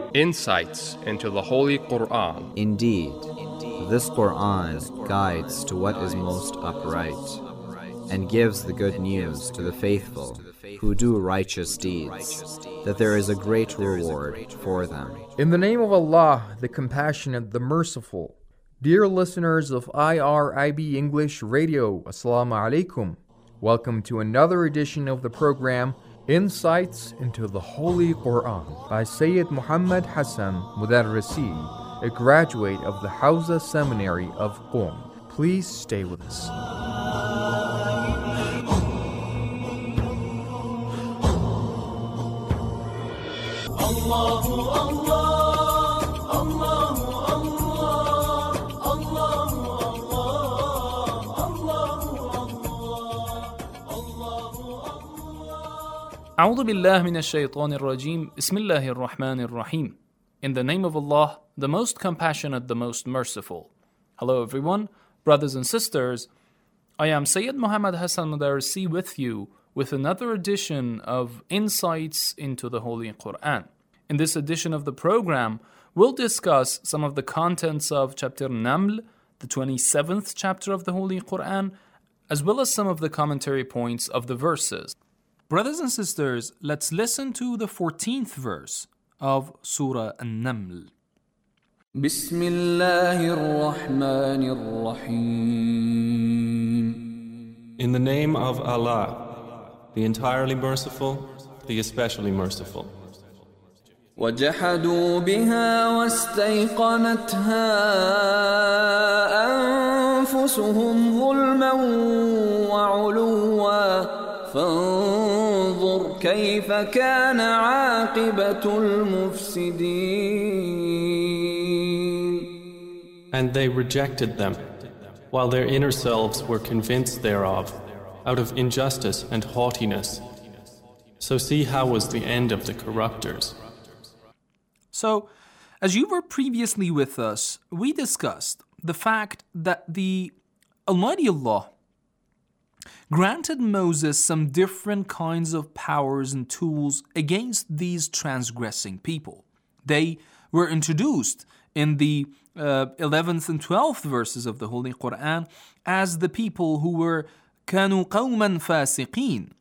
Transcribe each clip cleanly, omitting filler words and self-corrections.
Insights into the Holy Quran. Indeed, this Quran guides to what is most upright, and gives the good news to the faithful who do righteous deeds, that there is a great reward for them. In the name of Allah, the Compassionate, the Merciful. Dear listeners of IRIB English Radio, Assalamu alaikum. Welcome to another edition of the program Insights into the Holy Quran by Sayyid Muhammad Hassan Mudarrisi, a graduate of the Hawza Seminary of Qom. Please stay with us. أعوذ بالله من الشيطان الرجيم بسم الله الرحمن الرحيم. In the name of Allah, the most compassionate, the most merciful. Hello everyone, brothers and sisters. I am Sayyid Muhammad Hassan Mudarrisi with you with another edition of Insights into the Holy Quran. In this edition of the program, we'll discuss some of the contents of chapter Naml, the 27th chapter of the Holy Quran, as well as some of the commentary points of the verses. Brothers and sisters, let's listen to the 14th verse of Surah An-Naml. Bismillahir-Rahmanir-Rahim. In the name of Allah, the entirely merciful, the especially merciful. وَجَحَدُوا بِهَا وَاسْتَيْقَنَتْهَا أَنفُسُهُمْ ظُلْمًا وَعُلُوًّا فانظر كيف كان عاقبة المفسدين. And they rejected them, while their inner selves were convinced thereof, out of injustice and haughtiness. So see how was the end of the corruptors. So, as you were previously with us, we discussed the fact that the Almighty Allah granted Moses some different kinds of powers and tools against these transgressing people. They were introduced in the 11th and 12th verses of the Holy Quran as the people who were كانوا قوما فاسقين.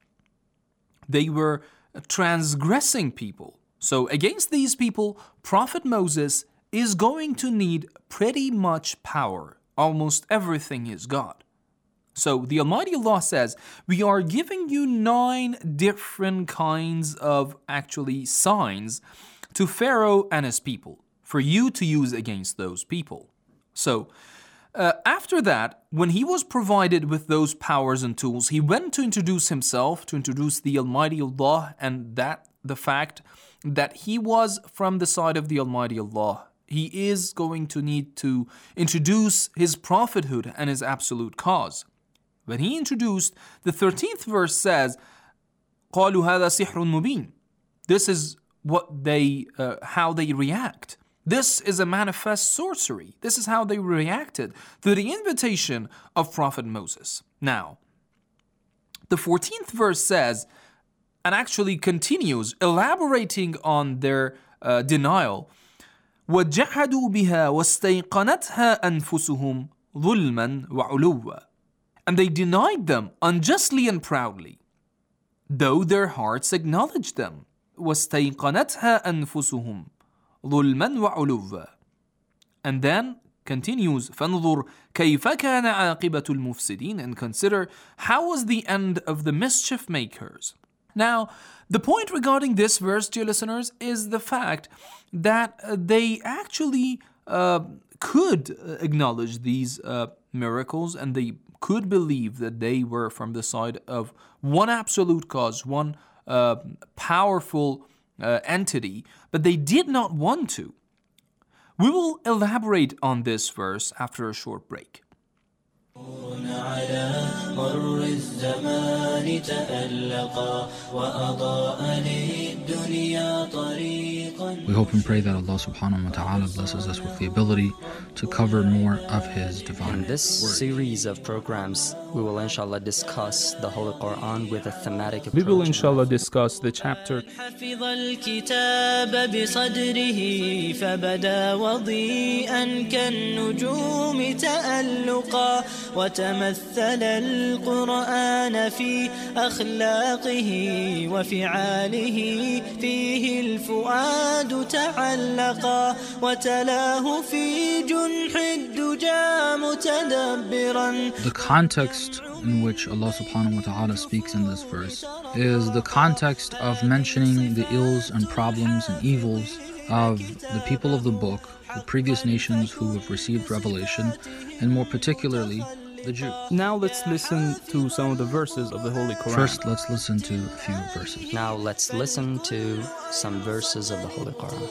They were transgressing people. So against these people, Prophet Moses is going to need pretty much power. Almost everything is God. So the Almighty Allah says, we are giving you 9 different kinds of signs to Pharaoh and his people for you to use against those people. So after that, when he was provided with those powers and tools, he went to introduce himself, to introduce the Almighty Allah, and the fact that he was from the side of the Almighty Allah. He is going to need to introduce his prophethood and his absolute cause. When he introduced, the 13th verse says, قَالُوا هَذَا سِحْرٌ مُبِينٌ. This is how they react. This is a manifest sorcery. This is how they reacted to the invitation of Prophet Moses. Now, the 14th verse says, and actually continues, elaborating on their denial, وَجَحَدُوا بِهَا وَاسْتَيْقَنَتْهَا أَنفُسُهُمْ ظُلْمًا وَعُلُوًّا. And they denied them unjustly and proudly, though their hearts acknowledged them. وَاسْتَيْقَنَتْهَا أَنفُسُهُمْ ظُلْمًا وَعُلُوًّا. And then continues, فَانظُرْ كَيْفَ كَانَ عَاقِبَةُ الْمُفْسِدِينَ. And consider how was the end of the mischief makers. Now, the point regarding this verse, dear listeners, is the fact that they actually could acknowledge these miracles, and they could believe that they were from the side of one absolute cause, one powerful entity, but they did not want to. We will elaborate on this verse after a short break. مر الزمان تألقا وأضاء للدنيا طريقا. We hope and pray that Allah subhanahu wa ta'ala blesses us with the ability to cover more of His divine In this word. series of programs, we will inshallah discuss the Holy Quran with a thematic approach. We will inshallah discuss the chapter حفظ الكتاب بصدره فبدا وضيئا كالنجوم تألقا وتمثل القرآن في أخلاقه وفعاله فيه الفؤاد تعلقا وتلاه في جنح الدجى متدبرا. The context in which Allah subhanahu wa ta'ala speaks in this verse is the context of mentioning the ills and problems and evils of the people of the book, the previous nations who have received revelation, and more particularly the Jews. Now let's listen to some of the verses of the Holy Quran. First, let's listen to a few verses. Now let's listen to some verses of the Holy Quran.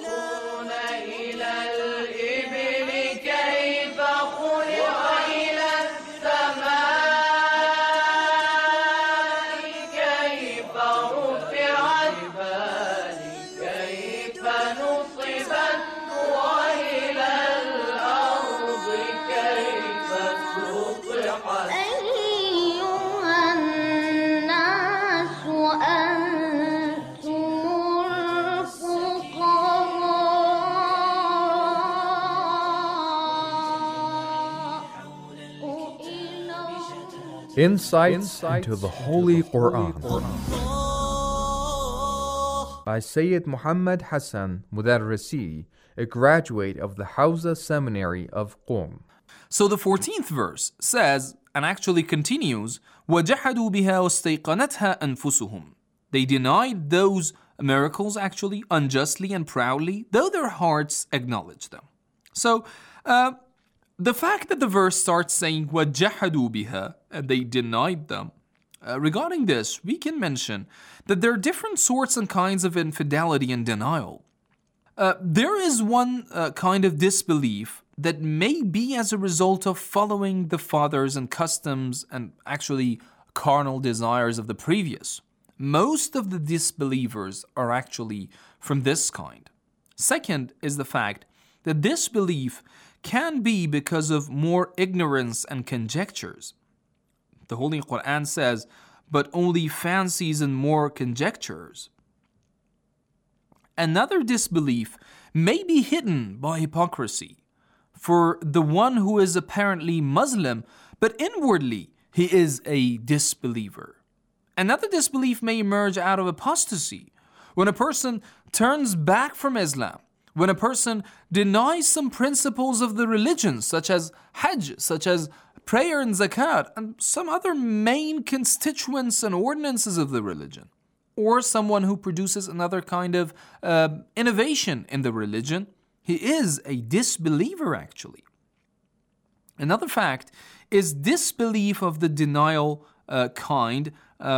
Insights into the Holy Quran by Sayyid Muhammad Hassan Mudarrisi, a graduate of the Hawza Seminary of Qom. So the 14th verse says, and actually continues, وَجَحَدُوا بِهَا وَاسْتَيْقَنَتْهَا أَنفُسُهُمْ. They denied those miracles actually unjustly and proudly, though their hearts acknowledged them. So, the fact that the verse starts saying وَجَحَدُوا بِهَا, and they denied them, regarding this, we can mention that there are different sorts and kinds of infidelity and denial. There is one kind of disbelief that may be as a result of following the fathers and customs and actually carnal desires of the previous. Most of the disbelievers are actually from this kind. Second is the fact that this belief can be because of more ignorance and conjectures. The Holy Quran says, but only fancies and more conjectures. Another disbelief may be hidden by hypocrisy for the one who is apparently Muslim, but inwardly he is a disbeliever. Another disbelief may emerge out of apostasy, when a person turns back from Islam, when a person denies some principles of the religion, such as Hajj, such as prayer and zakat, and some other main constituents and ordinances of the religion, or someone who produces another kind of innovation in the religion, he is a disbeliever actually. Another fact is disbelief of the denial kind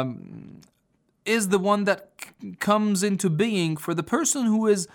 is the one that comes into being for the person who is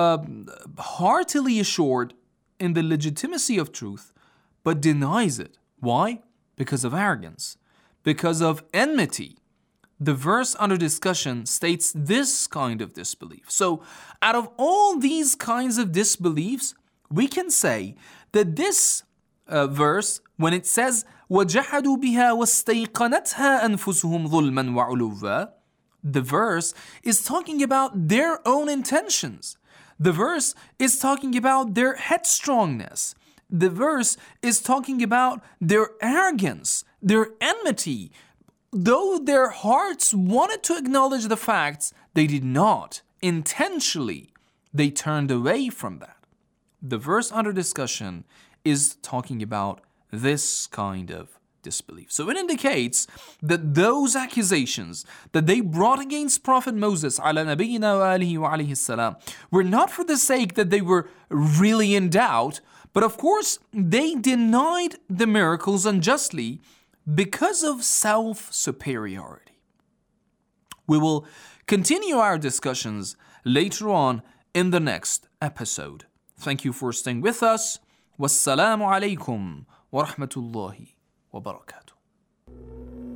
heartily assured in the legitimacy of truth, but denies it. Why? Because of arrogance, because of enmity. The verse under discussion states this kind of disbelief. So, out of all these kinds of disbeliefs, we can say that this verse, when it says, وَجَحَدُوا بِهَا وَاسْتَيْقَنَتْهَا أَنفُسُهُمْ ظُلْمًا وَعُلُوًّا, the verse is talking about their own intentions. The verse is talking about their headstrongness. The verse is talking about their arrogance, their enmity. Though their hearts wanted to acknowledge the facts, they did not. Intentionally, they turned away from that. The verse under discussion is talking about this kind of disbelief. So it indicates that those accusations that they brought against Prophet Moses ala nabiyyina wa alihi wa alayhi salam were not for the sake that they were really in doubt, but of course they denied the miracles unjustly because of self-superiority. We will continue our discussions later on in the next episode. Thank you for staying with us. Wassalamu alaikum wa rahmatullahi wa barakatuh.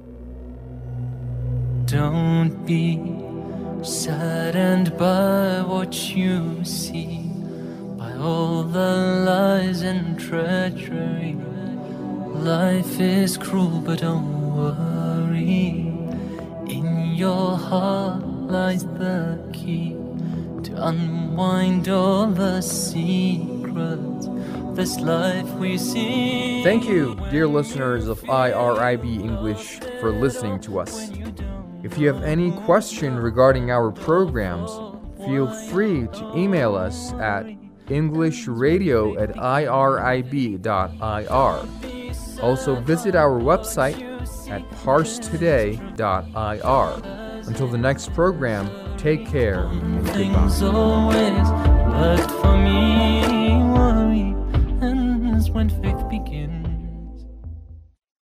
don't be saddened by what you see, by all the lies and treachery. Life is cruel, but don't worry. In your heart lies the key to unwind all the secrets of this life we see. Thank you, dear listeners of IRIB English, for listening to us. If you have any question regarding our programs, feel free to email us at englishradio@irib.ir. Also visit our website at parstoday.ir. Until the next program, take care and goodbye.